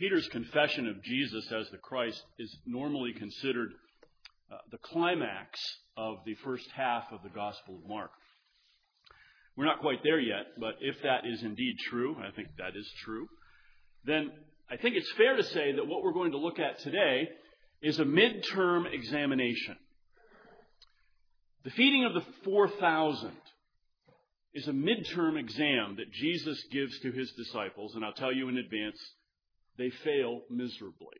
Peter's confession of Jesus as the Christ is normally considered the climax of the first half of the Gospel of Mark. We're not quite there yet, but if that is indeed true, and I think that is true, then I think it's fair to say that what we're going to look at today is a midterm examination. The feeding of the 4,000 is a midterm exam that Jesus gives to his disciples, and I'll tell you in advance, they fail miserably.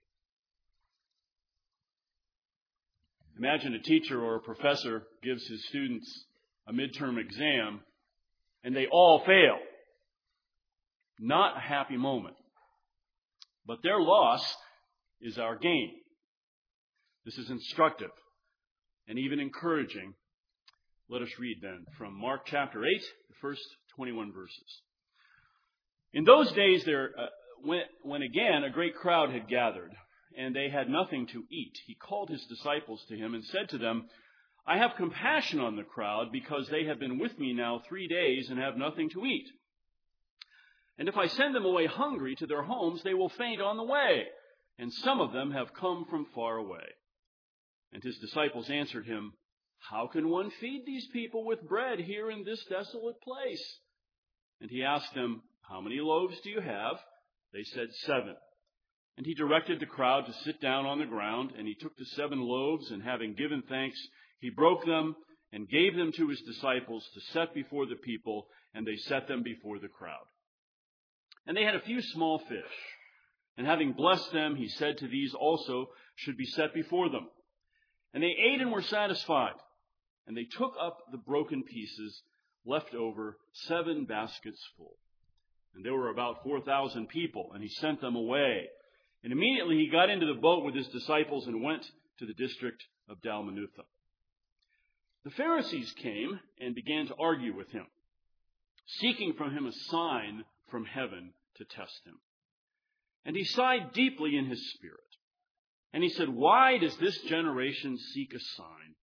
Imagine a teacher or a professor gives his students a midterm exam, and they all fail. Not a happy moment. But their loss is our gain. This is instructive and even encouraging. Let us read then from Mark chapter 8, the first 21 verses. In those days when again a great crowd had gathered, and they had nothing to eat, he called his disciples to him and said to them, I have compassion on the crowd, because they have been with me now 3 days and have nothing to eat. And if I send them away hungry to their homes, they will faint on the way, and some of them have come from far away. And his disciples answered him, How can one feed these people with bread here in this desolate place? And he asked them, How many loaves do you have? They said 7. And he directed the crowd to sit down on the ground, and he took the 7 loaves, and having given thanks, he broke them and gave them to his disciples to set before the people, and they set them before the crowd. And they had a few small fish, and having blessed them, he said to these also should be set before them. And they ate and were satisfied. And they took up the broken pieces left over, 7 baskets full. And there were about 4,000 people, and he sent them away. And immediately he got into the boat with his disciples and went to the district of Dalmanutha. The Pharisees came and began to argue with him, seeking from him a sign from heaven to test him. And he sighed deeply in his spirit. And he said, Why does this generation seek a sign?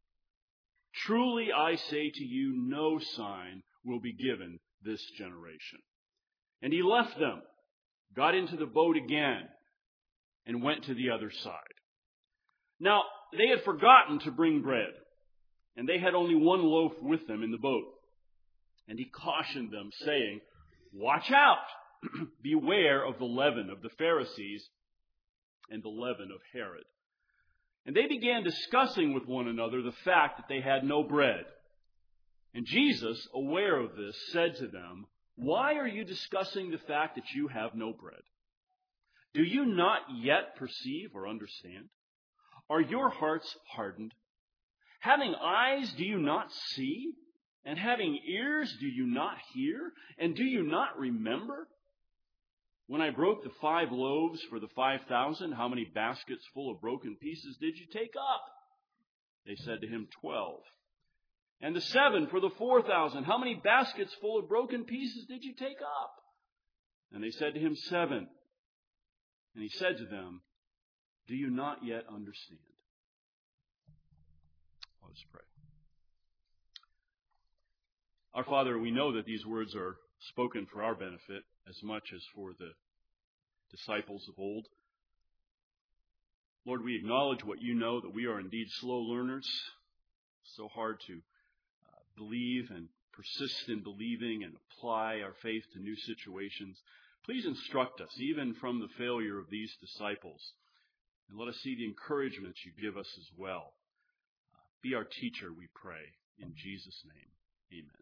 Truly I say to you, no sign will be given this generation. And he left them, got into the boat again, and went to the other side. Now, they had forgotten to bring bread, and they had only 1 loaf with them in the boat. And he cautioned them, saying, Watch out! Beware of the leaven of the Pharisees and the leaven of Herod. And they began discussing with one another the fact that they had no bread. And Jesus, aware of this, said to them, Why are you discussing the fact that you have no bread? Do you not yet perceive or understand? Are your hearts hardened? Having eyes, do you not see? And having ears, do you not hear? And do you not remember? When I broke the 5 loaves for the 5,000, how many baskets full of broken pieces did you take up? They said to him, 12. And the 7 for the 4,000, how many baskets full of broken pieces did you take up? And they said to him, 7. And he said to them, Do you not yet understand? Let us pray. Our Father, we know that these words are spoken for our benefit as much as for the disciples of old. Lord, we acknowledge what you know, that we are indeed slow learners, so hard to believe and persist in believing and apply our faith to new situations. Please instruct us, even from the failure of these disciples, and let us see the encouragement you give us as well. Be our teacher, we pray, in Jesus' name. Amen.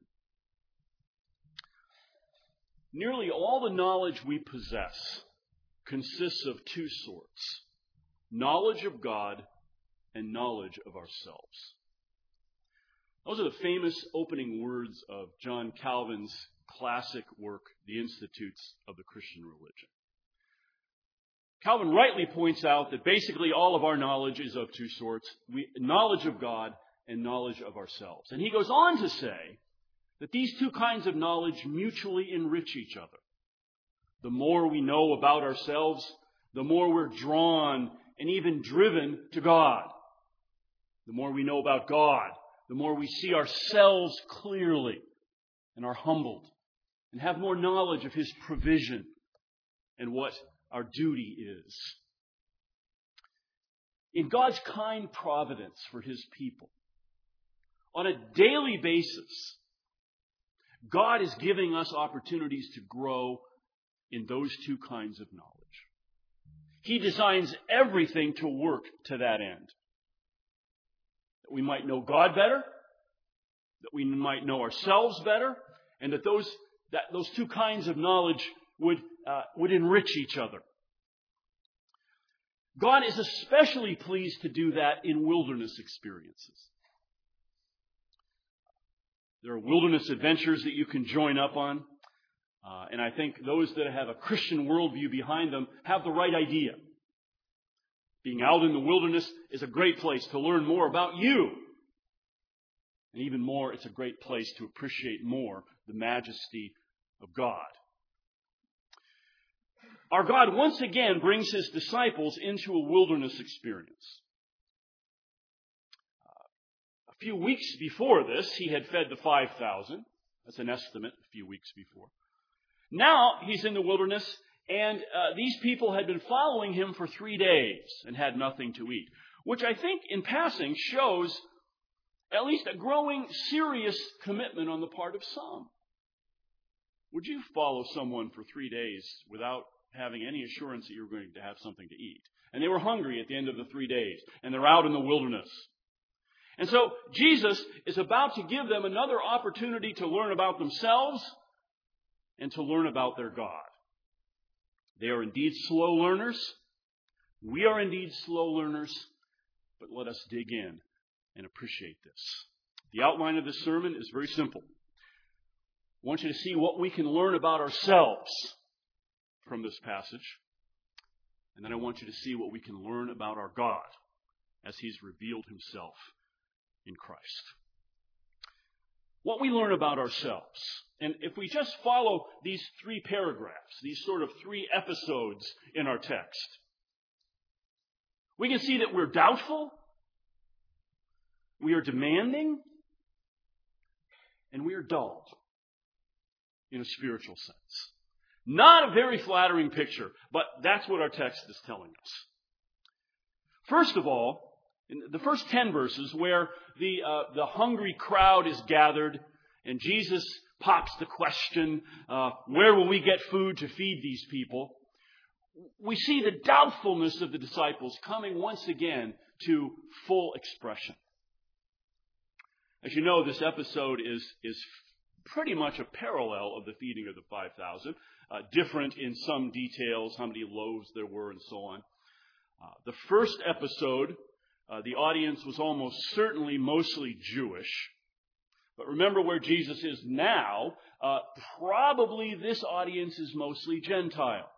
Nearly all the knowledge we possess consists of 2 sorts: knowledge of God and knowledge of ourselves. Those are the famous opening words of John Calvin's classic work, The Institutes of the Christian Religion. Calvin rightly points out that basically all of our knowledge is of 2 sorts: knowledge of God and knowledge of ourselves. And he goes on to say that these 2 kinds of knowledge mutually enrich each other. The more we know about ourselves, the more we're drawn and even driven to God. The more we know about God, the more we see ourselves clearly and are humbled and have more knowledge of His provision and what our duty is. In God's kind providence for His people, on a daily basis, God is giving us opportunities to grow in those two kinds of knowledge. He designs everything to work to that end. That we might know God better, that we might know ourselves better, and that those two kinds of knowledge would enrich each other. God is especially pleased to do that in wilderness experiences. There are wilderness adventures that you can join up on. And I think those that have a Christian worldview behind them have the right idea. Being out in the wilderness is a great place to learn more about you. And even more, it's a great place to appreciate more the majesty of God. Our God once again brings His disciples into a wilderness experience. A few weeks before this, He had fed the 5,000. That's an estimate, a few weeks before. Now He's in the wilderness, and these people had been following Him for 3 days and had nothing to eat, which I think in passing shows at least a growing serious commitment on the part of some. Would you follow someone for 3 days without having any assurance that you're going to have something to eat? And they were hungry at the end of the 3 days, and they're out in the wilderness. And so Jesus is about to give them another opportunity to learn about themselves and to learn about their God. They are indeed slow learners. We are indeed slow learners. But let us dig in and appreciate this. The outline of this sermon is very simple. I want you to see what we can learn about ourselves from this passage. And then I want you to see what we can learn about our God as He's revealed Himself in Christ. What we learn about ourselves. And if we just follow these 3 paragraphs, these sort of 3 episodes in our text, we can see that we're doubtful, we are demanding, and we are dull in a spiritual sense. Not a very flattering picture, but that's what our text is telling us. First of all, in the first 10 verses where the hungry crowd is gathered and Jesus pops the question, where will we get food to feed these people? We see the doubtfulness of the disciples coming once again to full expression. As you know, this episode is pretty much a parallel of the feeding of the 5,000, different in some details, how many loaves there were and so on. The first episode, the audience was almost certainly mostly Jewish. But remember where Jesus is now, probably this audience is mostly Gentile.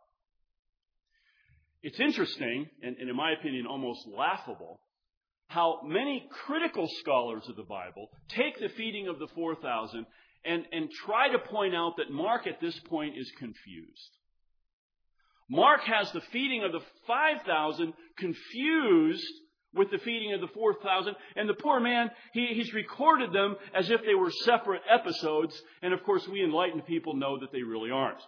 It's interesting, and in my opinion almost laughable, how many critical scholars of the Bible take the feeding of the 4,000 and try to point out that Mark at this point is confused. Mark has the feeding of the 5,000 confused with the feeding of the 4,000, and the poor man, he's recorded them as if they were separate episodes, and of course we enlightened people know that they really aren't.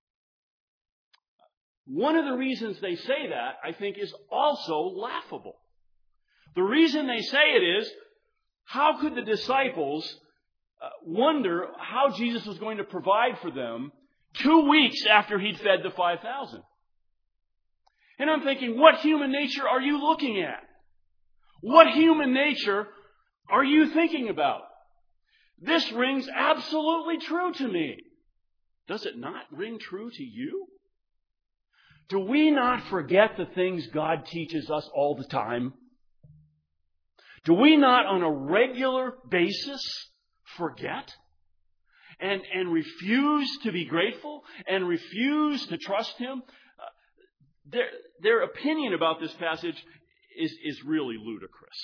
One of the reasons they say that, I think, is also laughable. The reason they say it is, how could the disciples wonder how Jesus was going to provide for them 2 weeks after He'd fed the 5,000? And I'm thinking, what human nature are you looking at? What human nature are you thinking about? This rings absolutely true to me. Does it not ring true to you? Do we not forget the things God teaches us all the time? Do we not on a regular basis forget and refuse to be grateful and refuse to trust Him? Their opinion about this passage is really ludicrous.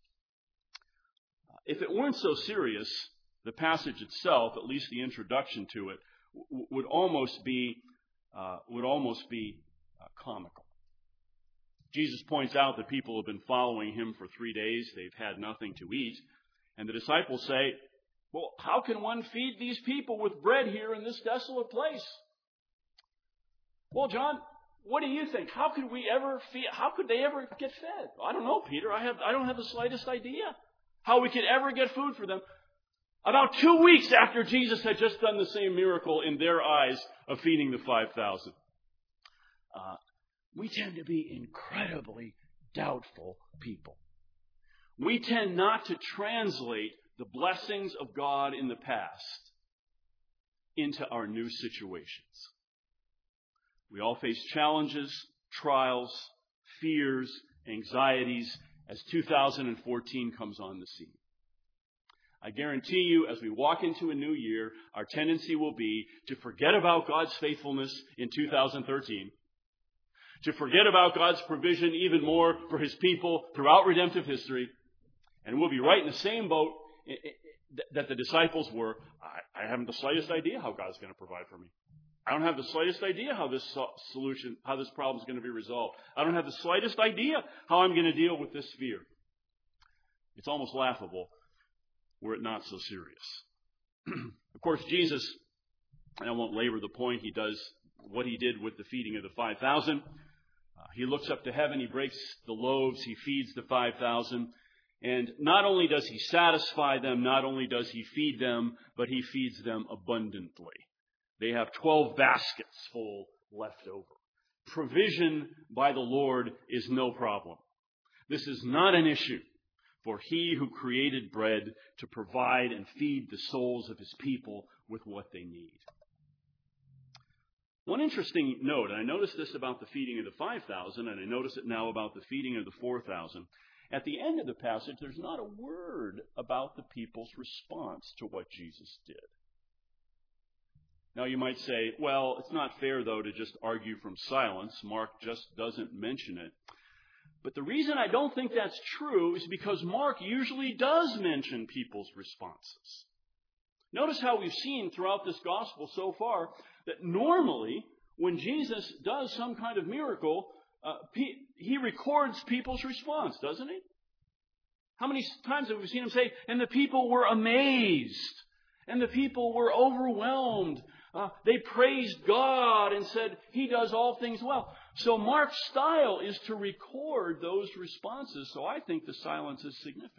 If it weren't so serious, the passage itself, at least the introduction to it, would almost be comical. Jesus points out that people have been following Him for 3 days. They've had nothing to eat. And the disciples say, well, how can one feed these people with bread here in this desolate place? Well, John, What do you think? How could they ever get fed? I don't know, Peter. I don't have the slightest idea how we could ever get food for them. About 2 weeks after Jesus had just done the same miracle in their eyes of feeding the 5,000. We tend to be incredibly doubtful people. We tend not to translate the blessings of God in the past into our new situations. We all face challenges, trials, fears, anxieties as 2014 comes on the scene. I guarantee you, as we walk into a new year, our tendency will be to forget about God's faithfulness in 2013, to forget about God's provision even more for His people throughout redemptive history, and we'll be right in the same boat that the disciples were. I haven't the slightest idea how God's going to provide for me. I don't have the slightest idea how this problem is going to be resolved. I don't have the slightest idea how I'm going to deal with this fear. It's almost laughable were it not so serious. Of course, Jesus, and I won't labor the point, He does what He did with the feeding of the 5,000. He looks up to heaven, He breaks the loaves, He feeds the 5,000. And not only does He satisfy them, not only does He feed them, but He feeds them abundantly. They have 12 baskets full left over. Provision by the Lord is no problem. This is not an issue for He who created bread to provide and feed the souls of His people with what they need. One interesting note, and I noticed this about the feeding of the 5,000, and I notice it now about the feeding of the 4,000. At the end of the passage, there's not a word about the people's response to what Jesus did. Now you might say, well, it's not fair, though, to just argue from silence. Mark just doesn't mention it. But the reason I don't think that's true is because Mark usually does mention people's responses. Notice how we've seen throughout this gospel so far that normally when Jesus does some kind of miracle, He records people's response, doesn't He? How many times have we seen Him say, and the people were amazed, and the people were overwhelmed. They praised God and said, He does all things well. So Mark's style is to record those responses, so I think the silence is significant.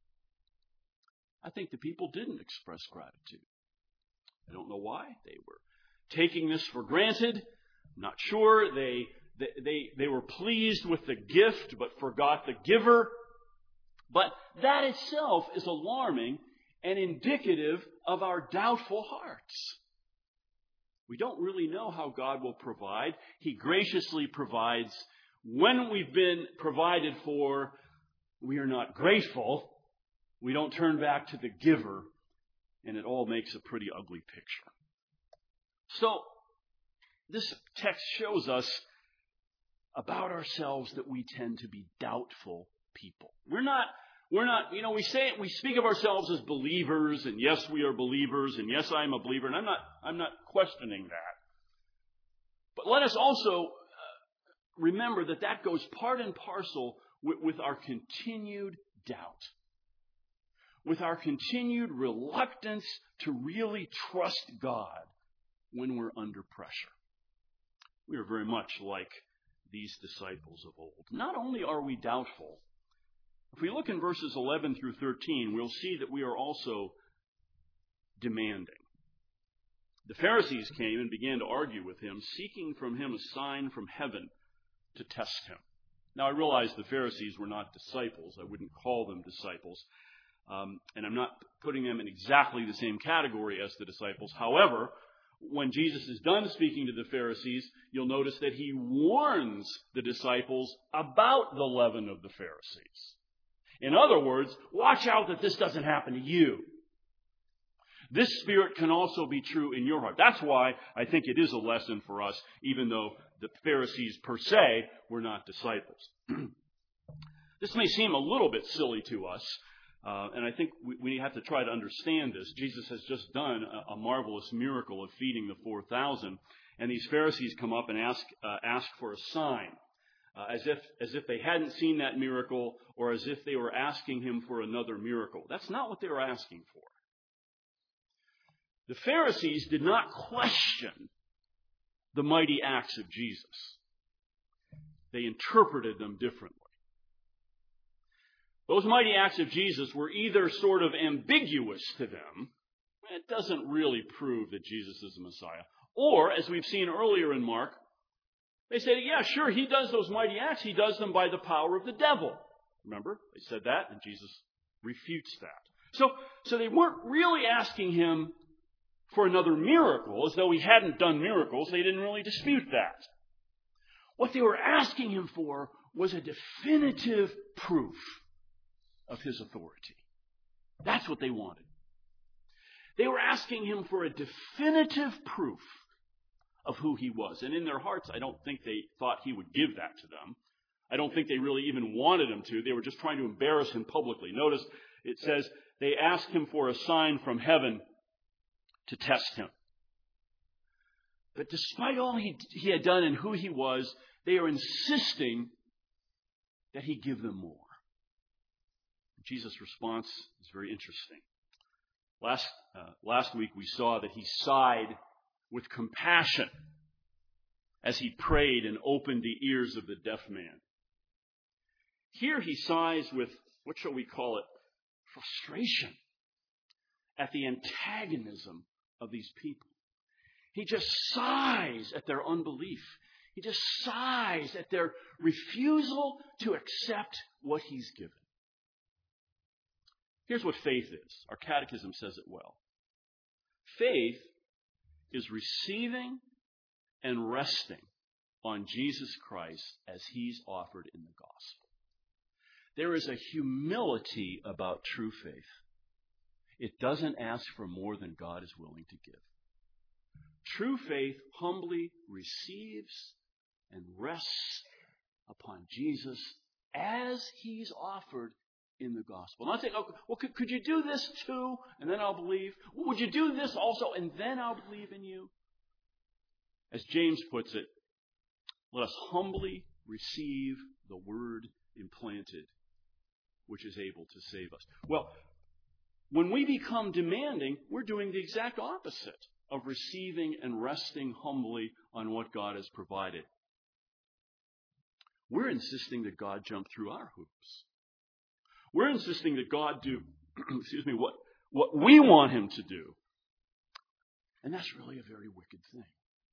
I think the people didn't express gratitude. I don't know why. They were taking this for granted. I'm not sure. They were pleased with the gift, but forgot the giver. But that itself is alarming and indicative of our doubtful hearts. We don't really know how God will provide. He graciously provides. When we've been provided for, we are not grateful. We don't turn back to the giver, and it all makes a pretty ugly picture. So, this text shows us about ourselves that we tend to be doubtful people. We're not, we speak of ourselves as believers, and yes, we are believers, and yes, I am a believer, and I'm not questioning that. But let us also remember that goes part and parcel with our continued doubt, with our continued reluctance to really trust God when we're under pressure. We are very much like these disciples of old. Not only are we doubtful, if we look in verses 11 through 13, we'll see that we are also demanding. The Pharisees came and began to argue with Him, seeking from Him a sign from heaven to test Him. Now, I realize the Pharisees were not disciples. I wouldn't call them disciples. And I'm not putting them in exactly the same category as the disciples. However, when Jesus is done speaking to the Pharisees, you'll notice that He warns the disciples about the leaven of the Pharisees. In other words, watch out that this doesn't happen to you. This spirit can also be true in your heart. That's why I think it is a lesson for us, even though the Pharisees per se were not disciples. This may seem a little bit silly to us, and I think we have to try to understand this. Jesus has just done a marvelous miracle of feeding the 4,000, and these Pharisees come up and ask for a sign, as if they hadn't seen that miracle, or as if they were asking Him for another miracle. That's not what they were asking for. The Pharisees did not question the mighty acts of Jesus. They interpreted them differently. Those mighty acts of Jesus were either sort of ambiguous to them. It doesn't really prove that Jesus is the Messiah. Or, as we've seen earlier in Mark, they say, yeah, sure, he does those mighty acts. He does them by the power of the devil. Remember? They said that, and Jesus refutes that. So they weren't really asking him for another miracle, as though he hadn't done miracles. They didn't really dispute that. What they were asking him for was a definitive proof of his authority. That's what they wanted. They were asking him for a definitive proof of who he was. And in their hearts, I don't think they thought he would give that to them. I don't think they really even wanted him to. They were just trying to embarrass him publicly. Notice it says they asked him for a sign from heaven to test him. But despite all he had done and who he was, they are insisting that he give them more. Jesus' response is very interesting. Last week we saw that he sighed with compassion as he prayed and opened the ears of the deaf man. Here he sighs with, what shall we call it, frustration at the antagonism of these people. He just sighs at their unbelief. He just sighs at their refusal to accept what he's given. Here's what faith is. Our catechism says it well. Faith is receiving and resting on Jesus Christ as he's offered in the gospel. There is a humility about true faith. It doesn't ask for more than God is willing to give. True faith humbly receives and rests upon Jesus as he's offered in the gospel. Not saying, oh, well, could you do this too, and then I'll believe? Would you do this also, and then I'll believe in you? As James puts it, let us humbly receive the word implanted, which is able to save us. Well, when we become demanding, we're doing the exact opposite of receiving and resting humbly on what God has provided. We're insisting that God jump through our hoops. We're insisting that God do, what we want him to do. And that's really a very wicked thing.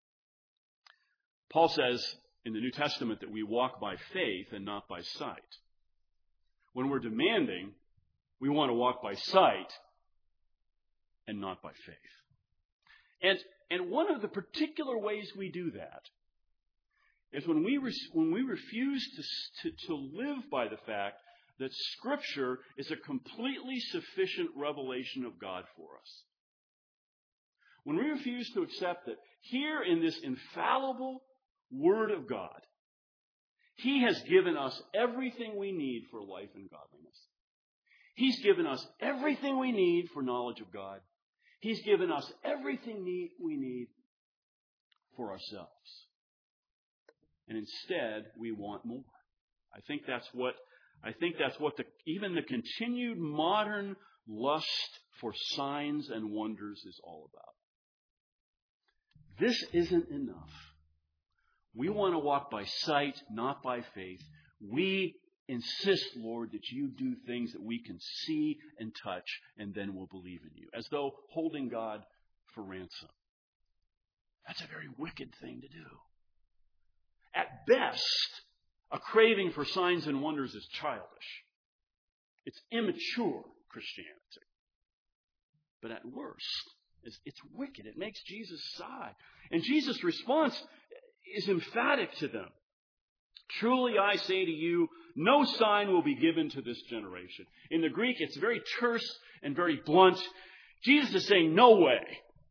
Paul says in the New Testament that we walk by faith and not by sight. When we're demanding, we want to walk by sight and not by faith. And one of the particular ways we do that is when we refuse to live by the fact that Scripture is a completely sufficient revelation of God for us. When we refuse to accept that here in this infallible Word of God, he has given us everything we need for life and godliness. He's given us everything we need for knowledge of God. He's given us everything we need for ourselves. And instead, we want more. I think that's what even the continued modern lust for signs and wonders is all about. This isn't enough. We want to walk by sight, not by faith. We insist, Lord, that you do things that we can see and touch, and then we'll believe in you, as though holding God for ransom. That's a very wicked thing to do. At best, a craving for signs and wonders is childish. It's immature Christianity. But at worst, it's wicked. It makes Jesus sigh. And Jesus' response is emphatic to them. Truly I say to you, no sign will be given to this generation. In the Greek, it's very terse and very blunt. Jesus is saying, no way.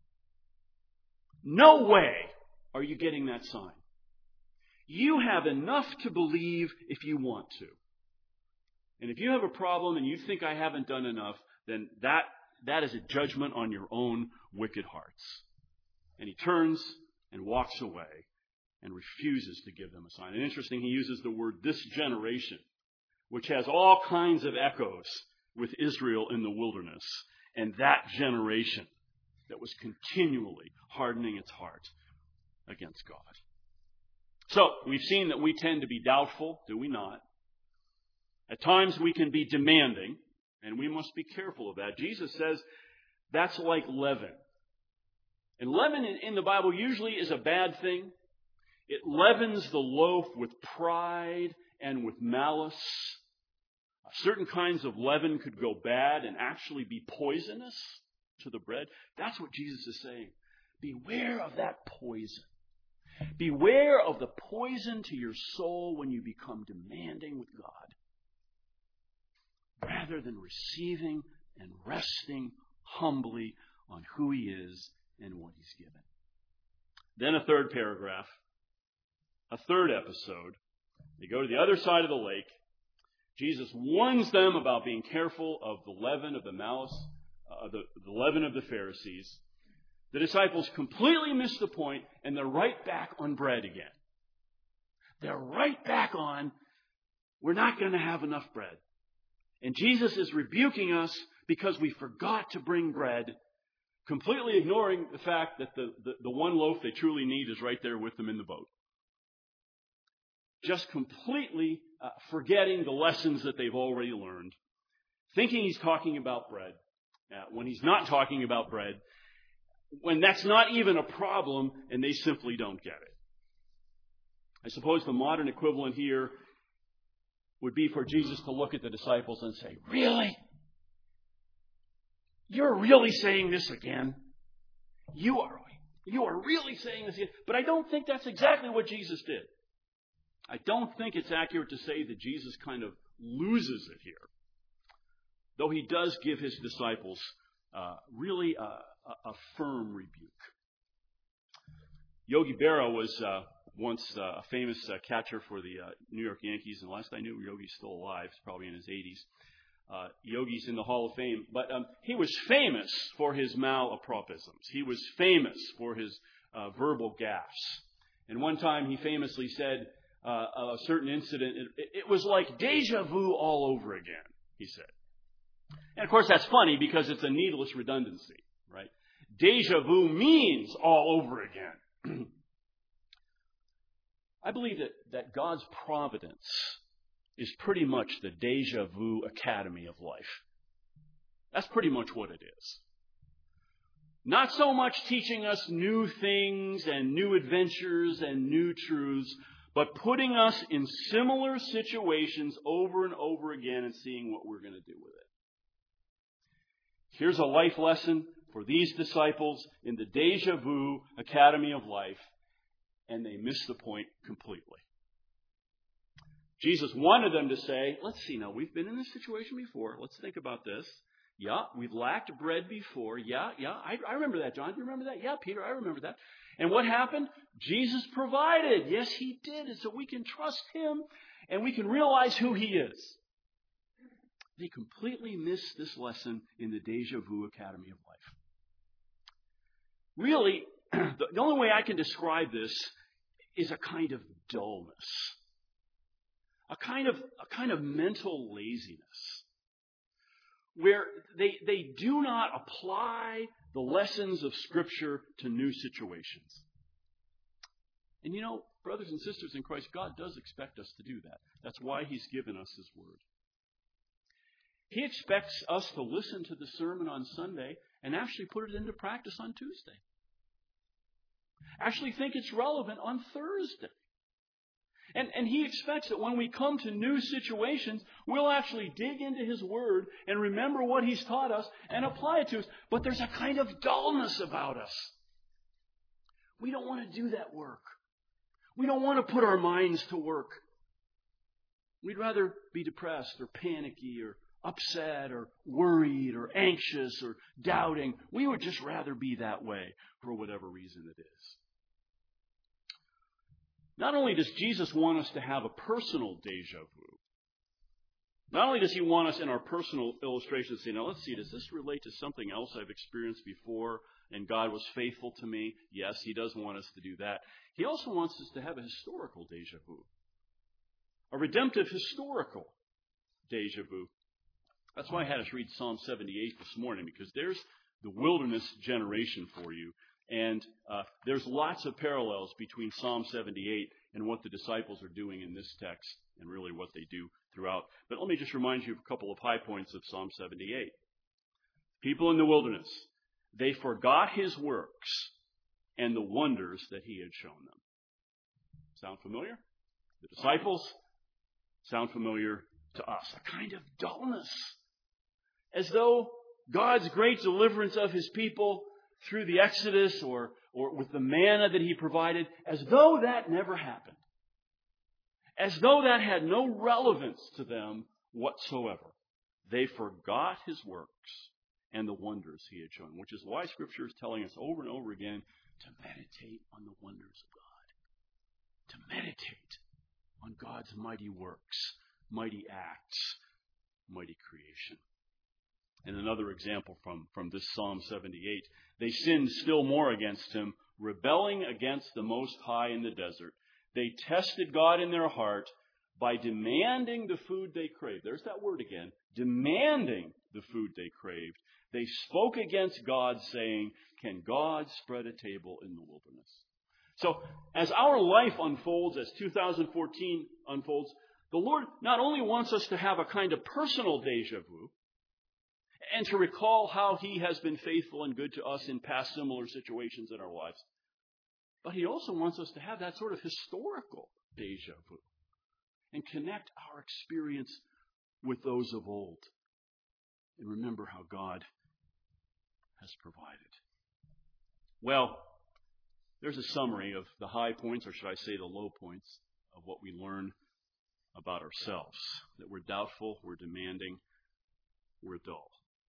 No way are you getting that sign. You have enough to believe if you want to. And if you have a problem and you think I haven't done enough, then that is a judgment on your own wicked hearts. And he turns and walks away and refuses to give them a sign. And interesting, he uses the word this generation, which has all kinds of echoes with Israel in the wilderness and that generation that was continually hardening its heart against God. So, we've seen that we tend to be doubtful, do we not? At times we can be demanding, and we must be careful of that. Jesus says that's like leaven. And leaven in the Bible usually is a bad thing. It leavens the loaf with pride and with malice. Certain kinds of leaven could go bad and actually be poisonous to the bread. That's what Jesus is saying. Beware of that poison. Beware of the poison to your soul when you become demanding with God, rather than receiving and resting humbly on who He is and what He's given. Then a third paragraph, a third episode. They go to the other side of the lake. Jesus warns them about being careful of the leaven of the malice, the leaven of the Pharisees. The disciples completely miss the point, and they're right back on bread again. They're right back on, we're not going to have enough bread. And Jesus is rebuking us because we forgot to bring bread, completely ignoring the fact that the one loaf they truly need is right there with them in the boat. Just completely forgetting the lessons that they've already learned, thinking He's talking about bread, when He's not talking about bread, when that's not even a problem, and they simply don't get it. I suppose the modern equivalent here would be for Jesus to look at the disciples and say, "Really? You're really saying this again? You are really saying this again?" But I don't think that's exactly what Jesus did. I don't think it's accurate to say that Jesus kind of loses it here, though He does give His disciples really a firm rebuke. Yogi Berra was once a famous catcher for the New York Yankees, and last I knew, Yogi's still alive. He's probably in his 80s. Yogi's in the Hall of Fame, but he was famous for his malapropisms. He was famous for his verbal gaffes. And one time he famously said a certain incident, it was like deja vu all over again, he said. And of course that's funny because it's a needless redundancy, right? Deja vu means all over again. I believe that God's providence is pretty much the deja vu academy of life. That's pretty much what it is. Not so much teaching us new things and new adventures and new truths, but putting us in similar situations over and over again and seeing what we're going to do with it. Here's a life lesson for these disciples in the deja vu academy of life, and they miss the point completely. Jesus wanted them to say, let's see now, we've been in this situation before. Let's think about this. Yeah, we've lacked bread before. Yeah, I remember that, John. Do you remember that? Yeah, Peter, I remember that. And what happened? Jesus provided. Yes, He did. And so we can trust Him and we can realize who He is. They completely miss this lesson in the deja vu academy of life. Really, the only way I can describe this is a kind of dullness. A kind of mental laziness, where they do not apply the lessons of Scripture to new situations. And you know, brothers and sisters in Christ, God does expect us to do that. That's why He's given us His Word. He expects us to listen to the sermon on Sunday and actually put it into practice on Tuesday. Actually think it's relevant on Thursday. And He expects that when we come to new situations, we'll actually dig into His Word and remember what He's taught us and apply it to us. But there's a kind of dullness about us. We don't want to do that work. We don't want to put our minds to work. We'd rather be depressed or panicky or upset or worried or anxious or doubting. We would just rather be that way for whatever reason it is. Not only does Jesus want us to have a personal deja vu, not only does He want us in our personal illustration to say, now let's see, does this relate to something else I've experienced before and God was faithful to me? Yes, He does want us to do that. He also wants us to have a historical deja vu, a redemptive historical deja vu. That's why I had us read Psalm 78 this morning, because there's the wilderness generation for you. And there's lots of parallels between Psalm 78 and what the disciples are doing in this text and really what they do throughout. But let me just remind you of a couple of high points of Psalm 78. People in the wilderness, they forgot his works and the wonders that he had shown them. Sound familiar? The disciples sound familiar to us. A kind of dullness. As though God's great deliverance of his people through the Exodus or with the manna that he provided, as though that never happened. As though that had no relevance to them whatsoever. They forgot his works and the wonders he had shown, which is why Scripture is telling us over and over again to meditate on the wonders of God. To meditate on God's mighty works, mighty acts, mighty creation. And another example from this Psalm 78, they sinned still more against him, rebelling against the Most High in the desert. They tested God in their heart by demanding the food they craved. There's that word again. Demanding the food they craved. They spoke against God, saying, "Can God spread a table in the wilderness?" So, as our life unfolds, as 2014 unfolds, the Lord not only wants us to have a kind of personal deja vu, and to recall how he has been faithful and good to us in past similar situations in our lives, but he also wants us to have that sort of historical deja vu and connect our experience with those of old and remember how God has provided. Well, there's a summary of the high points, or should I say the low points, of what we learn about ourselves. That we're doubtful, we're demanding, we're dull.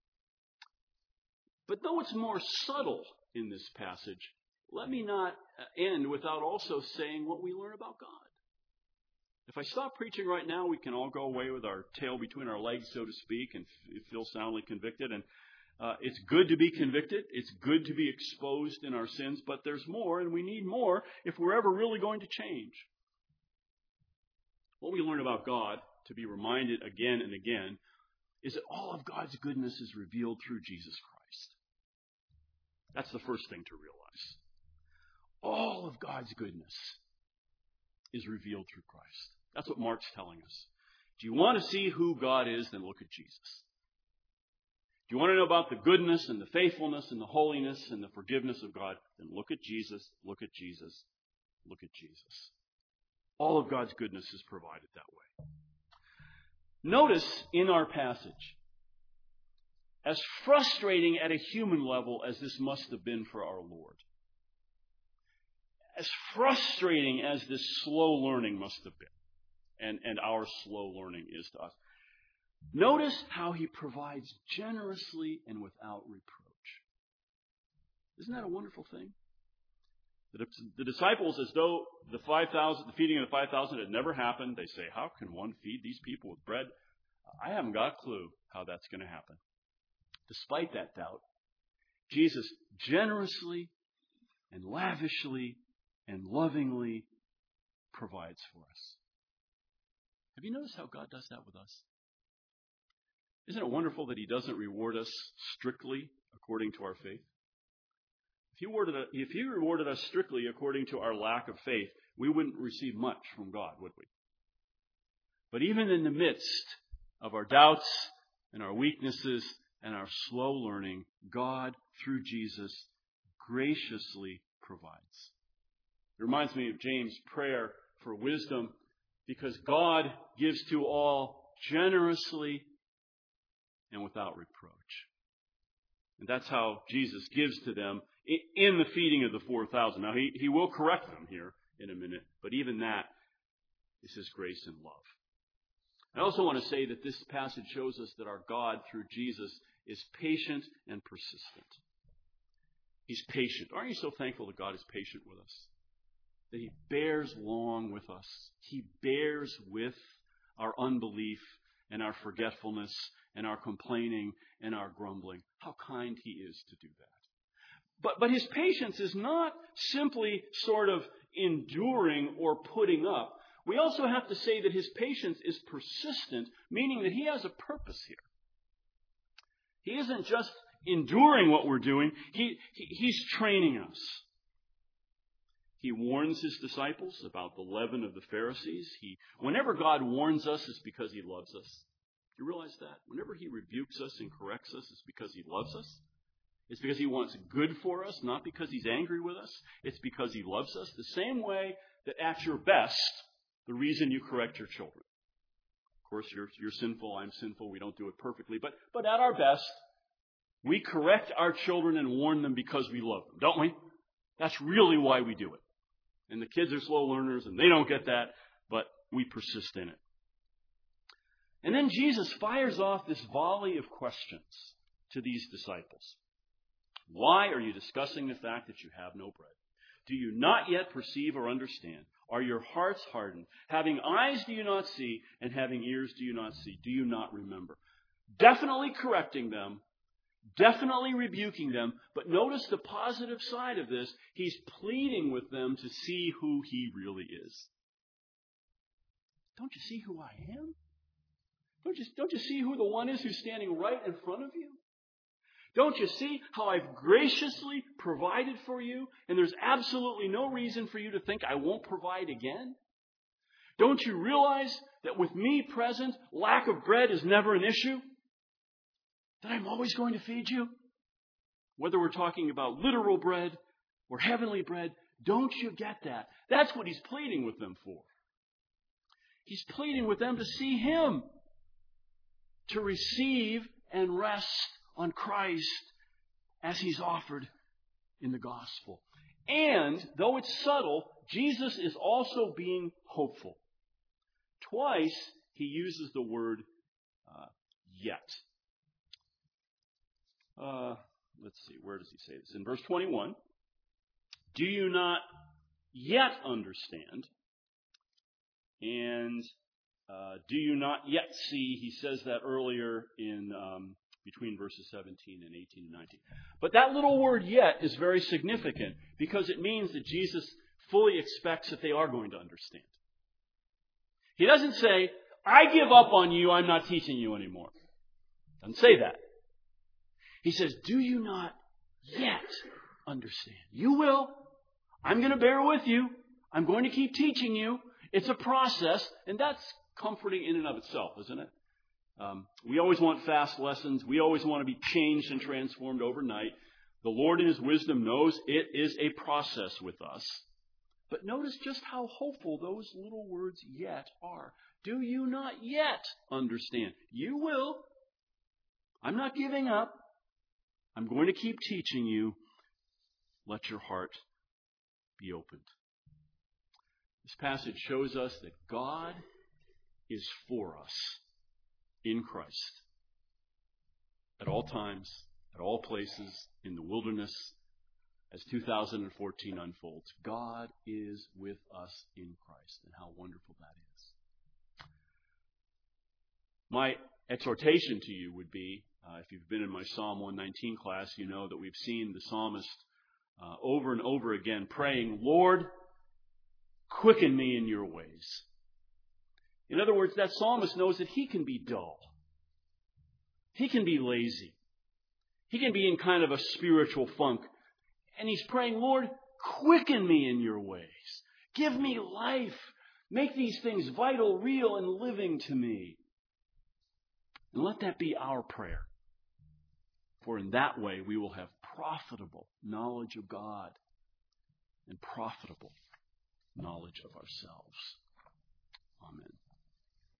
But though it's more subtle in this passage, let me not end without also saying what we learn about God. If I stop preaching right now, we can all go away with our tail between our legs, so to speak, and feel soundly convicted. And it's good to be convicted. It's good to be exposed in our sins, but there's more, and we need more if we're ever really going to change. What we learn about God, to be reminded again and again, is that all of God's goodness is revealed through Jesus Christ. That's the first thing to realize. All of God's goodness is revealed through Christ. That's what Mark's telling us. Do you want to see who God is? Then look at Jesus. Do you want to know about the goodness and the faithfulness and the holiness and the forgiveness of God? Then look at Jesus, look at Jesus, look at Jesus. All of God's goodness is provided that way. Notice in our passage, as frustrating at a human level as this must have been for our Lord, as frustrating as this slow learning must have been, and our slow learning is to us, notice how he provides generously and without reproach. Isn't that a wonderful thing? The disciples, as though the feeding of the 5,000 had never happened, they say, "How can one feed these people with bread?" I haven't got a clue how that's going to happen. Despite that doubt, Jesus generously and lavishly and lovingly provides for us. Have you noticed how God does that with us? Isn't it wonderful that he doesn't reward us strictly according to our faith? If he rewarded us strictly according to our lack of faith, we wouldn't receive much from God, would we? But even in the midst of our doubts and our weaknesses and our slow learning, God, through Jesus, graciously provides. It reminds me of James' prayer for wisdom, because God gives to all generously and without reproach. And that's how Jesus gives to them in the feeding of the 4,000. Now, he will correct them here in a minute, but even that is his grace and love. I also want to say that this passage shows us that our God, through Jesus, is patient and persistent. He's patient. Aren't you so thankful that God is patient with us? That he bears long with us. He bears with our unbelief and our forgetfulness and our complaining and our grumbling. How kind he is to do that. But his patience is not simply sort of enduring or putting up. We also have to say that his patience is persistent, meaning that he has a purpose here. He isn't just enduring what we're doing. He's training us. He warns his disciples about the leaven of the Pharisees. Whenever God warns us, it's because he loves us. You realize that? Whenever he rebukes us and corrects us, it's because he loves us. It's because he wants good for us, not because he's angry with us. It's because he loves us. The same way that at your best, the reason you correct your children. Of course, you're sinful, I'm sinful, we don't do it perfectly. But at our best, we correct our children and warn them because we love them, don't we? That's really why we do it. And the kids are slow learners and they don't get that, but we persist in it. And then Jesus fires off this volley of questions to these disciples. Why are you discussing the fact that you have no bread? Do you not yet perceive or understand? Are your hearts hardened? Having eyes do you not see, and having ears do you not see? Do you not remember? Definitely correcting them, definitely rebuking them, but notice the positive side of this. He's pleading with them to see who he really is. Don't you see who I am? Don't you see who the one is who's standing right in front of you? Don't you see how I've graciously provided for you, and there's absolutely no reason for you to think I won't provide again? Don't you realize that with me present, lack of bread is never an issue? That I'm always going to feed you? Whether we're talking about literal bread or heavenly bread, don't you get that? That's what he's pleading with them for. He's pleading with them to see him, to receive and rest on Christ as he's offered in the gospel. And, though it's subtle, Jesus is also being hopeful. Twice he uses the word yet. Let's see, where does he say this? In verse 21, do you not yet understand? And do you not yet see? He says that earlier in between verses 17 and 18 and 19. But that little word yet is very significant because it means that Jesus fully expects that they are going to understand. He doesn't say, I give up on you, I'm not teaching you anymore. Doesn't say that. He says, do you not yet understand? You will. I'm going to bear with you. I'm going to keep teaching you. It's a process, and that's comforting in and of itself, isn't it? We always want fast lessons. We always want to be changed and transformed overnight. The Lord in his wisdom knows it is a process with us. But notice just how hopeful those little words yet are. Do you not yet understand? You will. I'm not giving up. I'm going to keep teaching you. Let your heart be opened. This passage shows us that God is for us in Christ. At all times, at all places, in the wilderness, as 2014 unfolds, God is with us in Christ. And how wonderful that is. My exhortation to you would be, if you've been in my Psalm 119 class, you know that we've seen the psalmist over and over again praying, Lord, quicken me in your ways. In other words, that psalmist knows that he can be dull. He can be lazy. He can be in kind of a spiritual funk. And he's praying, Lord, quicken me in your ways. Give me life. Make these things vital, real, and living to me. And let that be our prayer. For in that way we will have profitable knowledge of God and profitable knowledge of ourselves. Amen.